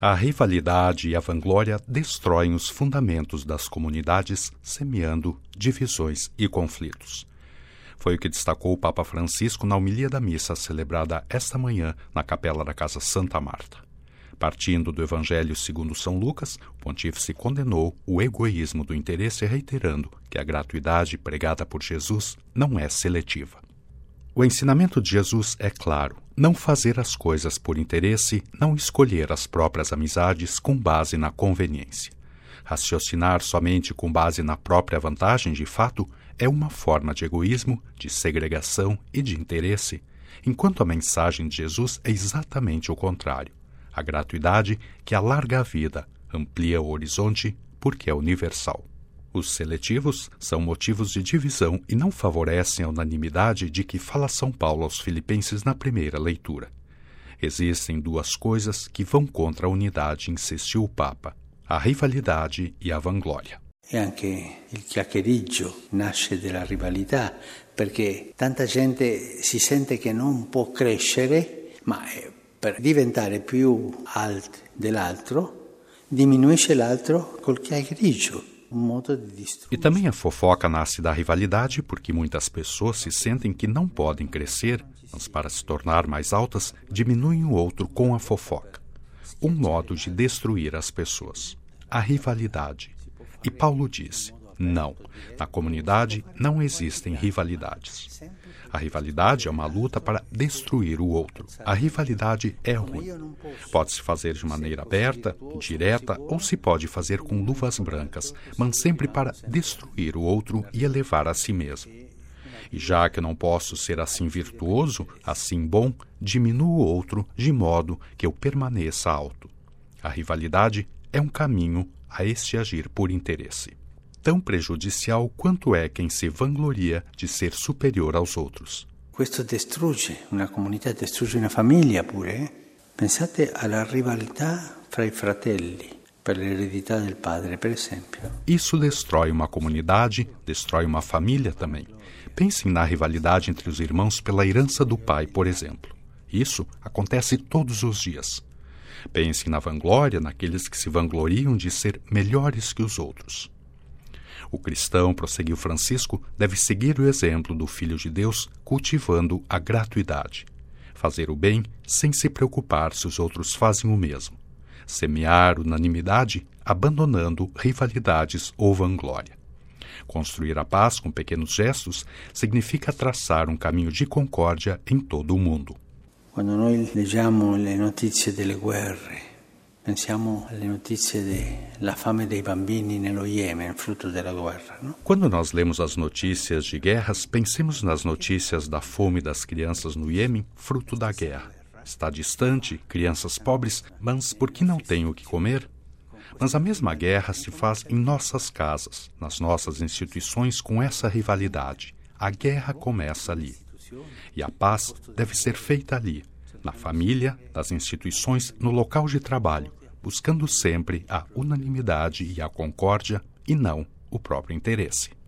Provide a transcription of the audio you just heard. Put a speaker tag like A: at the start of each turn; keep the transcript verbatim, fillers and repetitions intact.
A: A rivalidade e a vanglória destroem os fundamentos das comunidades, semeando divisões e conflitos. Foi o que destacou o Papa Francisco na homilia da missa celebrada esta manhã na capela da Casa Santa Marta. Partindo do Evangelho segundo São Lucas, o pontífice condenou o egoísmo do interesse, reiterando que a gratuidade pregada por Jesus não é seletiva. O ensinamento de Jesus é claro: não fazer as coisas por interesse, não escolher as próprias amizades com base na conveniência. Raciocinar somente com base na própria vantagem, de fato, é uma forma de egoísmo, de segregação e de interesse, enquanto a mensagem de Jesus é exatamente o contrário. A gratuidade que alarga a vida, amplia o horizonte, porque é universal. Os seletivos são motivos de divisão e não favorecem a unanimidade de que fala São Paulo aos Filipenses na primeira leitura. Existem duas coisas que vão contra a unidade, insistiu o Papa: a rivalidade e a vanglória.
B: E anche il chiacchieriggio nasce dalla rivalità, perché tanta gente si sente che non può crescere, ma per diventare più alto dell'altro diminuisce l'altro col chiacchieriggio.
A: E também a fofoca nasce da rivalidade, porque muitas pessoas se sentem que não podem crescer, mas para se tornar mais altas, diminuem o outro com a fofoca. Um modo de destruir as pessoas. A rivalidade. E Paulo disse: não, na comunidade não existem rivalidades. A rivalidade é uma luta para destruir o outro. A rivalidade é ruim. Pode-se fazer de maneira aberta, direta, ou se pode fazer com luvas brancas, mas sempre para destruir o outro e elevar a si mesmo. E já que não posso ser assim virtuoso, assim bom, diminuo o outro de modo que eu permaneça alto. A rivalidade é um caminho a este agir por interesse. Tão prejudicial quanto é quem se vangloria de ser superior aos outros.
B: Questo distrugge una comunità, distrugge una famiglia pure. Eh? Pensate alla rivalità fra i fratelli per l'eredità del padre, per esempio.
A: Isso destrói uma comunidade, destrói uma família também. Pensem na rivalidade entre os irmãos pela herança do pai, por exemplo. Isso acontece todos os dias. Pensem na vanglória, naqueles que se vangloriam de ser melhores que os outros. O cristão, prosseguiu Francisco, deve seguir o exemplo do Filho de Deus, cultivando a gratuidade. Fazer o bem sem se preocupar se os outros fazem o mesmo. Semear unanimidade, abandonando rivalidades ou vanglória. Construir a paz com pequenos gestos significa traçar um caminho de concórdia em todo o mundo.
B: Quando noi leggiamo le notizie delle guerre, pensiamo alle notizie della fame dei bambini nello Yemen, frutto della guerra, no?
A: Quando nós lemos as notícias de guerras, pensemos nas notícias da fome das crianças no Iêmen, fruto da guerra. Está distante, crianças pobres, mas por que não têm o que comer? Mas a mesma guerra se faz em nossas casas, nas nossas instituições, com essa rivalidade. A guerra começa ali. E a paz deve ser feita ali, na família, nas instituições, no local de trabalho, buscando sempre a unanimidade e a concórdia e não o próprio interesse.